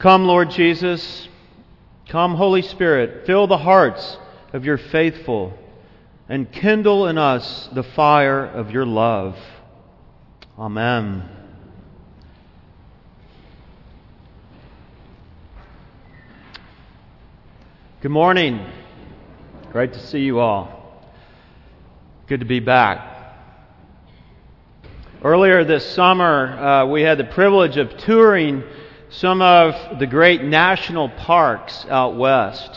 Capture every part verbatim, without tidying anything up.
Come, Lord Jesus. Come, Holy Spirit. Fill the hearts of your faithful and kindle in us the fire of your love. Amen. Good morning. Great to see you all. Good to be back. Earlier this summer, uh, we had the privilege of touring some of the great national parks out west.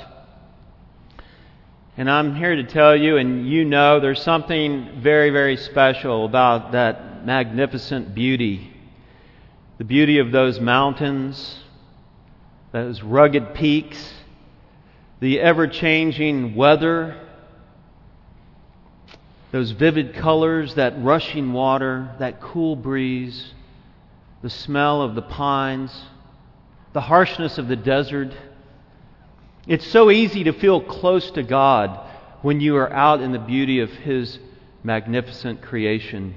And I'm here to tell you, and you know, there's something very, very special about that magnificent beauty. The beauty of those mountains, those rugged peaks, the ever-changing weather, those vivid colors, that rushing water, that cool breeze, the smell of the pines, the harshness of the desert. It's so easy to feel close to God when you are out in the beauty of His magnificent creation.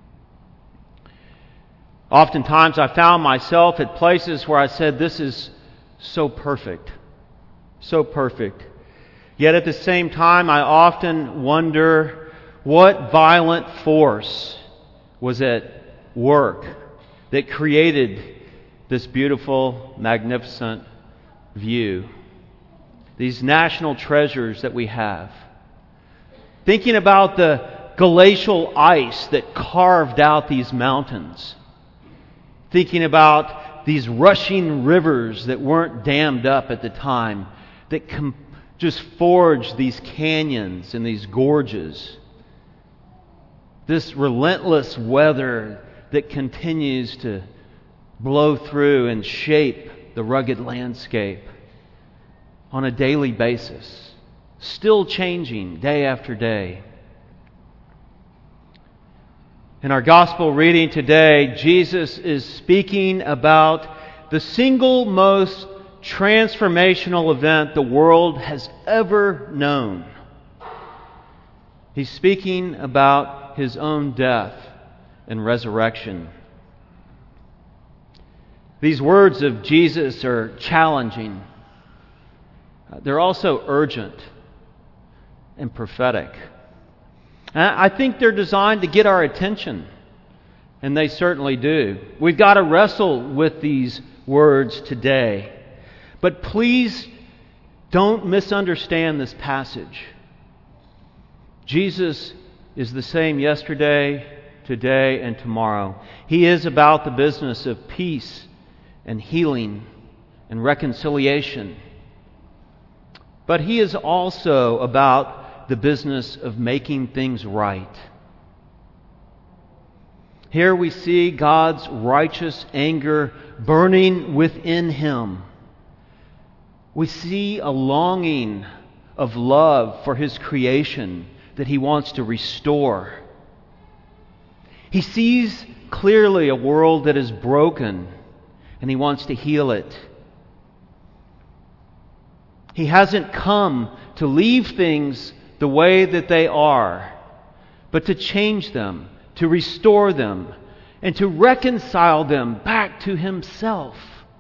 Oftentimes I found myself at places where I said, this is so perfect, so perfect. Yet at the same time, I often wonder what violent force was at work that created this beautiful, magnificent view. These national treasures that we have. Thinking about the glacial ice that carved out these mountains. Thinking about these rushing rivers that weren't dammed up at the time, that com- just forged these canyons and these gorges. This relentless weather that continues to blow through and shape the rugged landscape on a daily basis, still changing day after day. In our gospel reading today, Jesus is speaking about the single most transformational event the world has ever known. He's speaking about His own death and resurrection. These words of Jesus are challenging. They're also urgent and prophetic. And I think they're designed to get our attention, and they certainly do. We've got to wrestle with these words today. But please don't misunderstand this passage. Jesus is the same yesterday, today, and tomorrow. He is about the business of peace and healing and reconciliation. But He is also about the business of making things right. Here we see God's righteous anger burning within Him. We see a longing of love for His creation that He wants to restore. He sees clearly a world that is broken, and He wants to heal it. He hasn't come to leave things the way that they are, but to change them, to restore them, and to reconcile them back to Himself.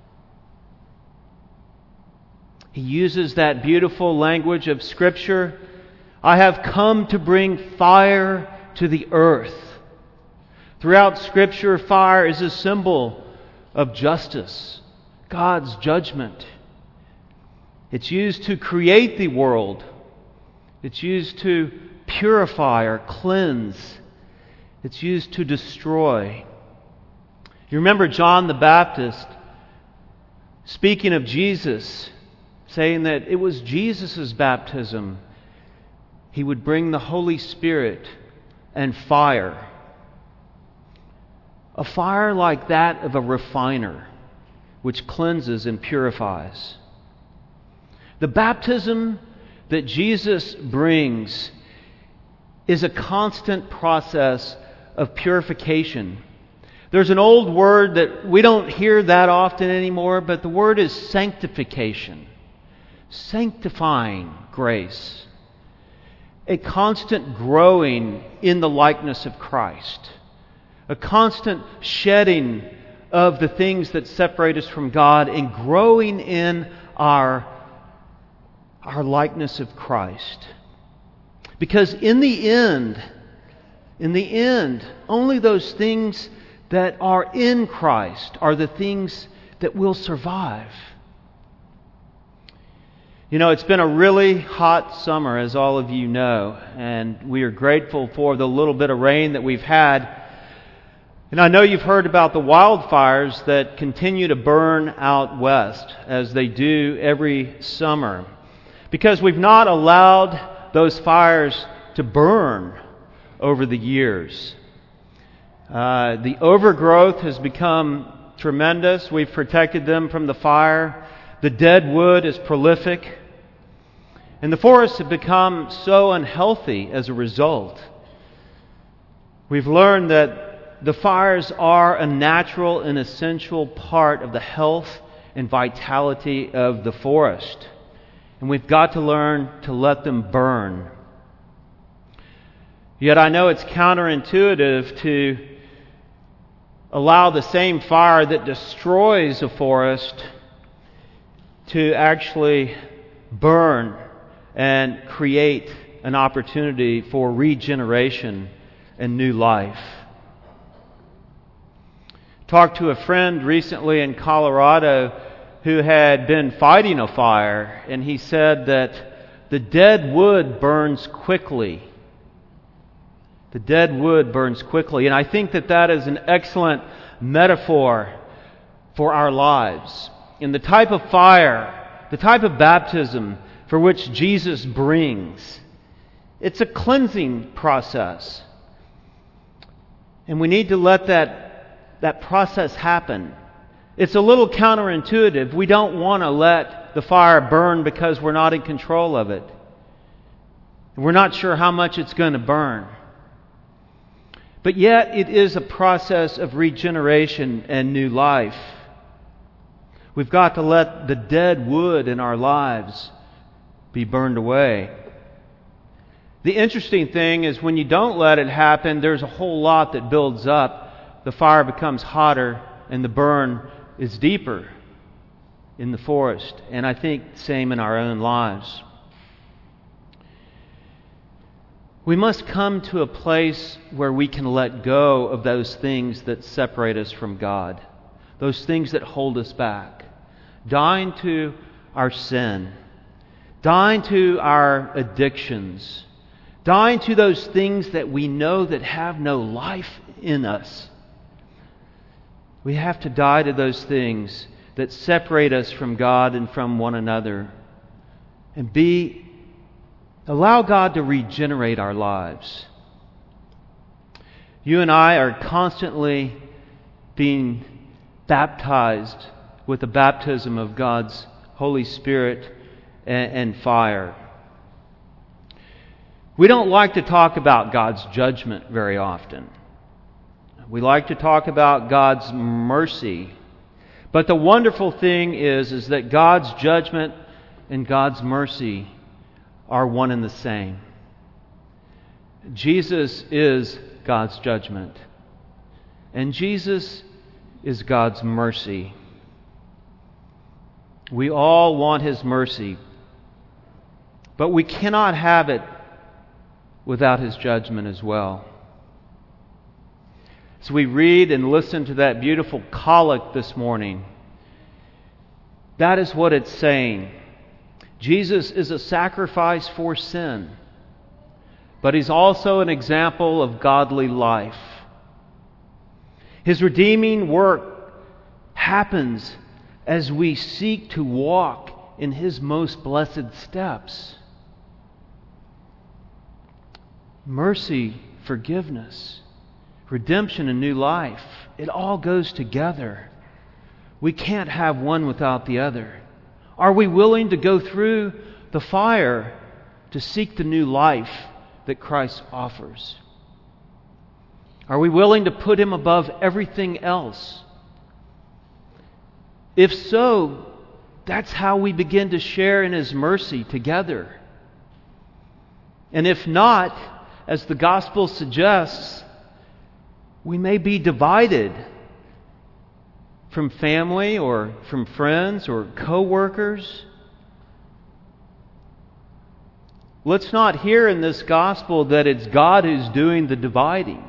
He uses that beautiful language of Scripture. I have come to bring fire to the earth. Throughout Scripture, fire is a symbol of justice, God's judgment. It's used to create the world. It's used to purify or cleanse. It's used to destroy. You remember John the Baptist speaking of Jesus, saying that it was Jesus' baptism. He would bring the Holy Spirit and fire. A fire like that of a refiner, which cleanses and purifies. The baptism that Jesus brings is a constant process of purification. There's an old word that we don't hear that often anymore, but the word is sanctification. Sanctifying grace. A constant growing in the likeness of Christ. A constant shedding of the things that separate us from God and growing in our, our likeness of Christ. Because in the end, in the end, only those things that are in Christ are the things that will survive. You know, it's been a really hot summer, as all of you know, and we are grateful for the little bit of rain that we've had. And I know you've heard about the wildfires that continue to burn out west, as they do every summer, because we've not allowed those fires to burn over the years. Uh, the overgrowth has become tremendous. We've protected them from the fire. The dead wood is prolific. And the forests have become so unhealthy as a result. We've learned that the fires are a natural and essential part of the health and vitality of the forest. And we've got to learn to let them burn. Yet I know it's counterintuitive to allow the same fire that destroys a forest to actually burn and create an opportunity for regeneration and new life. Talked to a friend recently in Colorado who had been fighting a fire, and he said that the dead wood burns quickly. The dead wood burns quickly. And I think that that is an excellent metaphor for our lives. In the type of fire, the type of baptism for which Jesus brings, it's a cleansing process. And we need to let that, that process happen. It's a little counterintuitive. We don't want to let the fire burn because we're not in control of it. We're not sure how much it's going to burn. But yet it is a process of regeneration and new life. We've got to let the dead wood in our lives be burned away. The interesting thing is when you don't let it happen, there's a whole lot that builds up. The fire becomes hotter and the burn is deeper in the forest. And I think the same in our own lives. We must come to a place where we can let go of those things that separate us from God, those things that hold us back. Dying to our sin, dying to our addictions, dying to those things that we know that have no life in us. We have to die to those things that separate us from God and from one another, and be allow God to regenerate our lives. You and I are constantly being baptized with the baptism of God's Holy Spirit and, and fire. We don't like to talk about God's judgment very often. We like to talk about God's mercy. But the wonderful thing is, is that God's judgment and God's mercy are one and the same. Jesus is God's judgment, and Jesus is God's mercy. We all want His mercy, but we cannot have it without His judgment as well. So we read and listen to that beautiful collect this morning. That is what it's saying. Jesus is a sacrifice for sin, but He's also an example of godly life. His redeeming work happens as we seek to walk in His most blessed steps. Mercy, forgiveness, redemption, and new life, it all goes together. We can't have one without the other. Are we willing to go through the fire to seek the new life that Christ offers? Are we willing to put Him above everything else? If so, that's how we begin to share in His mercy together. And if not, as the gospel suggests, we may be divided from family or from friends or co-workers. Let's not hear in this gospel that it's God who's doing the dividing.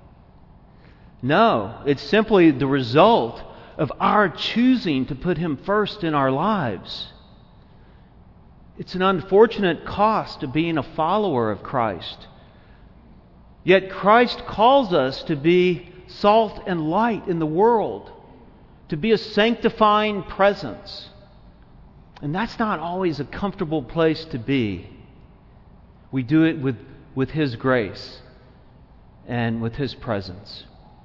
No, it's simply the result of our choosing to put Him first in our lives. It's an unfortunate cost of being a follower of Christ. Yet Christ calls us to be salt and light in the world, to be a sanctifying presence. And that's not always a comfortable place to be. We do it with, with His grace and with His presence.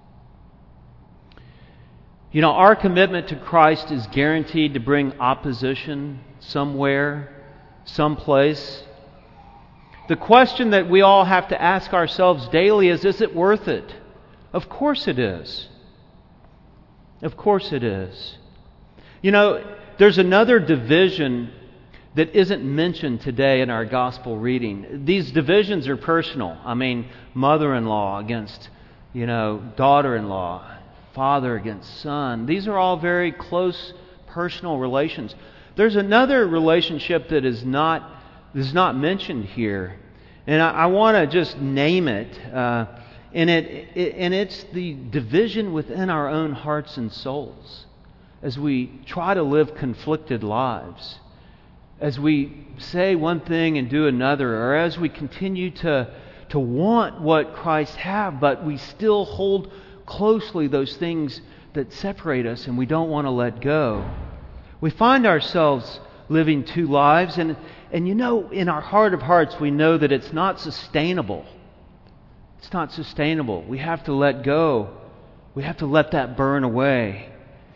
You know, our commitment to Christ is guaranteed to bring opposition somewhere, someplace. The question that we all have to ask ourselves daily is, is it worth it? Of course it is. Of course it is. You know, there's another division that isn't mentioned today in our gospel reading. These divisions are personal. I mean, mother-in-law against, you know, daughter-in-law, father against son. These are all very close personal relations. There's another relationship that is not is not mentioned here, and I, I want to just name it. Uh, and it, it and it's the division within our own hearts and souls as we try to live conflicted lives, as we say one thing and do another, or as we continue to to want what Christ have, but we still hold closely those things that separate us and we don't want to let go. We find ourselves living two lives, and and you know, in our heart of hearts we know that it's not sustainable. It's not sustainable. We have to let go. We have to let that burn away.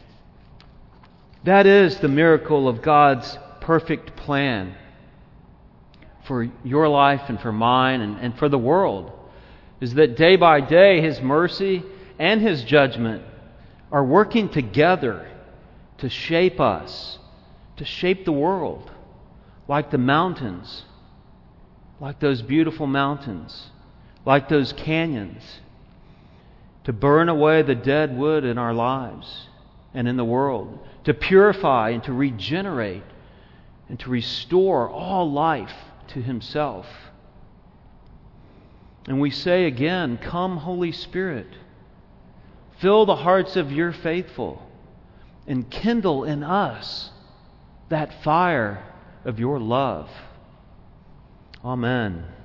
That is the miracle of God's perfect plan for your life and for mine and, and for the world, is that day by day His mercy and His judgment are working together to shape us, to shape the world, like the mountains, like those beautiful mountains, like those canyons, to burn away the dead wood in our lives and in the world, to purify and to regenerate and to restore all life to Himself. And we say again, come Holy Spirit, fill the hearts of your faithful and kindle in us that fire of your love. Amen.